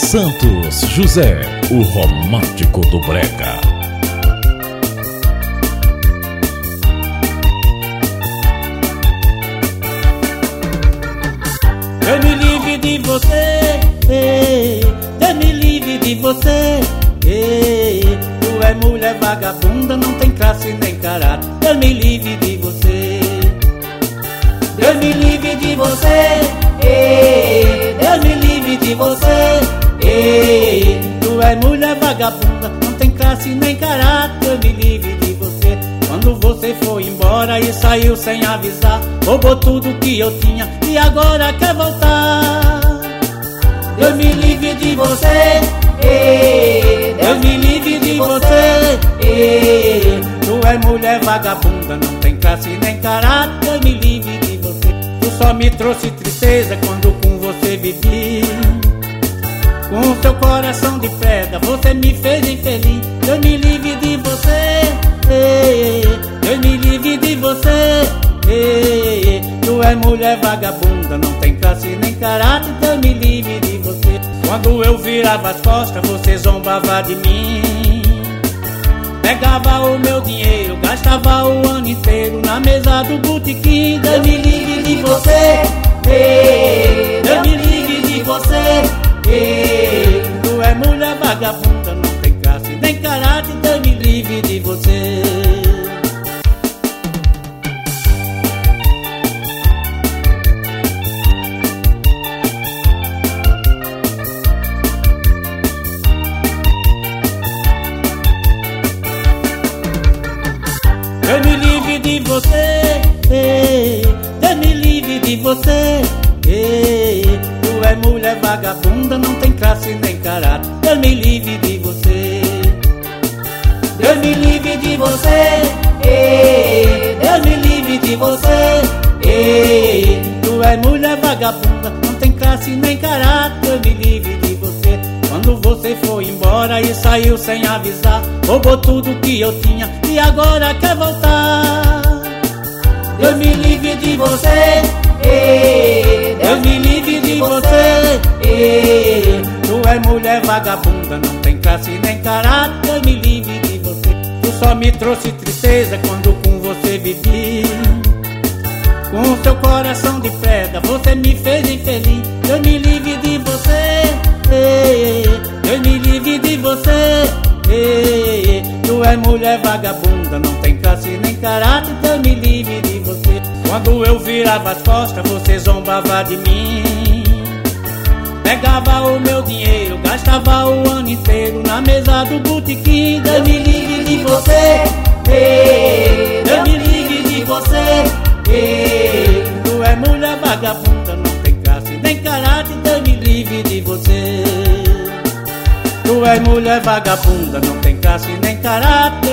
Santos José, o romântico do brega. Deus me livre de você, Deus me livre de você. Tu é mulher vagabunda, não tem classe nem caráter. Deus me livre de você. Deus me livre de você, Deus me livre de você. Tu é mulher vagabunda, não tem classe nem caráter. Deus me livre de você. Quando você foi embora e saiu sem avisar, roubou tudo que eu tinha e agora quer voltar. Deus me livre de você, Deus me livre de você. Tu é mulher vagabunda, não tem classe nem caráter. Deus me livre de você. Tu só me trouxe tristeza quando com você vivi. Com seu coração de pedra você me fez infeliz. Deus me livre de você, Deus me livre de você. Tu é mulher vagabunda, não tem classe nem caráter. Deus me livre de você. Quando eu virava as costas você zombava de mim. Pegava o meu dinheiro, gastava o ano inteiro na mesa do botequim. Deus me livre de você, Deus me livre de você. Tu é mulher vagabunda, não tem classe nem caráter. Deus me livre de você. Deus me livre de você, Deus me livre de você. Tu é mulher vagabunda, não tem classe nem caráter. Deus me livre de você. Deus me livre de você, Deus me livre de você. Tu é mulher vagabunda, não tem classe nem caráter. Deus me livre de você. Quando você foi embora e saiu sem avisar, roubou tudo que eu tinha e agora quer voltar. Deus me livre de você, Deus me livre de você. Tu é mulher vagabunda, não tem classe nem caráter. Deus me livre de você. Tu só me trouxe tristeza quando com você vivi. Com seu coração de pedra você me fez infeliz. Deus me livre de você, Deus me livre de você. Tu é mulher vagabunda, não tem classe nem caráter. Deus me livre de você. Quando eu virava as costas você zombava de mim. Pegava o meu dinheiro, gastava o ano inteiro na mesa do botequim. Deus me livre de você, Deus me livre de você. Tu é mulher vagabunda, não tem classe nem caráter. Deus me livre de você. Tu é mulher vagabunda, não tem classe nem caráter.